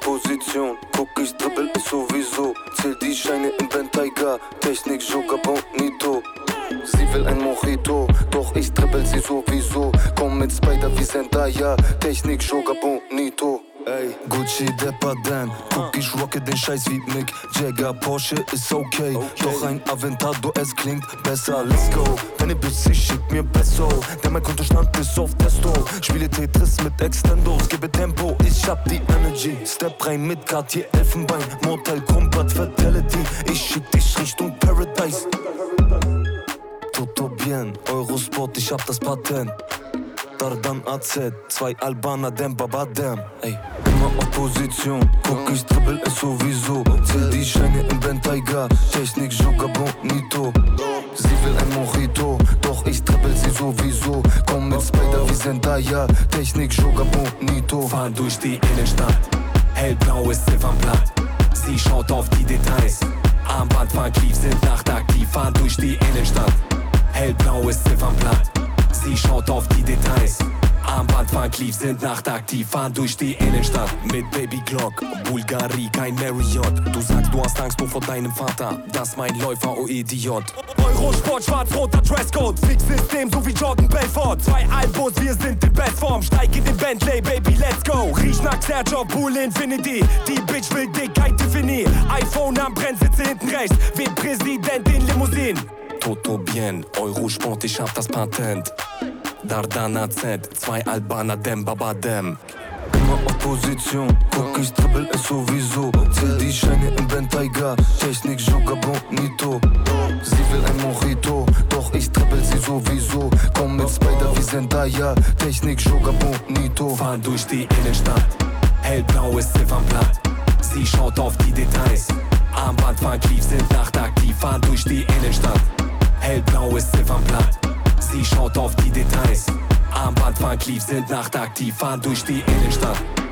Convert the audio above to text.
Opposition, guck ich dribbel ist sowieso. Zähl die Scheine im Bentayga, Technik, Joker, Bonito. Sie will ein Mojito, doch ich dribbel sie sowieso. Komm mit Spider wie Zendaya, Technik, Joker, Bonito. Ey, Gucci, Depper, Dan, guck ich rocke den Scheiß wie Mick Jagger, Porsche ist okay, doch ein Aventador, es klingt besser, let's go. Deine Bitch, sie schickt mir Peso, denn mein Kontostand ist auf Testo. Spiele Tetris mit Extendos, gebe Tempo, ich hab die Energy. Step rein mit Cartier, Elfenbein, Mortal Kombat, Fatality. Ich schick dich Richtung Paradise. Toto bien, Eurosport, ich hab das Patent. Dardan AZ, 2 Albaner, dem Babadem. Ey, immer Opposition, guck ich dribbel es sowieso. Zähl die Scheine im Bentayga, Technik, Joker, Bonito. Sie will ein Mojito, doch ich dribbel sie sowieso. Komm mit Spider wie Zendaya, Technik, Joker, Bonito. Fahren durch die Innenstadt, hellblaues Ziffernblatt. Sie schaut auf die Details, Armband, Van-Cleef sind nachtaktiv. Fahren durch die Innenstadt, hellblaues Ziffernblatt. Sie schaut auf die Details, Armband, Van-Cleef sind nachtaktiv. Fahren durch die Innenstadt mit Baby Glock, Bulgari, kein Marriott. Du sagst, du hast Angst nur vor deinem Vater, das mein Läufer, oh Idiot. Eurosport, schwarz-roter Dresscode, Fix-System so wie Jordan Belfort. 2 Albus, wir sind in Bestform, steig in den Bentley, Baby, let's go. Riech nach Sergio, Pool Infinity, die Bitch will dick, kein Tiffany. iPhone am Brennsitze hinten rechts, wie Präsident in Limousinen. Toto bien, Eurosport, ich hab das Patent. Dardan AZ, 2 Albaner, dem Babadem. Immer Opposition, guck ich dribbel es sowieso. Zähl die Scheine im Bentayga, Technik, Joker, Bonito. Sie will ein Mojito, doch ich dribbel sie sowieso. Komm mit Spider wie Zendaya, Technik, Joker, Bonito. Fahren durch die Innenstadt, hellblaues Ziffernblatt. Sie schaut auf die Details, Armband, Van-Cleef sind nachtaktiv. Fahren durch die Innenstadt, hellblaues Ziffernblatt. Sie schaut auf die Details, Armband, Van-Cleef sind nachtaktiv. Fahren durch die Innenstadt.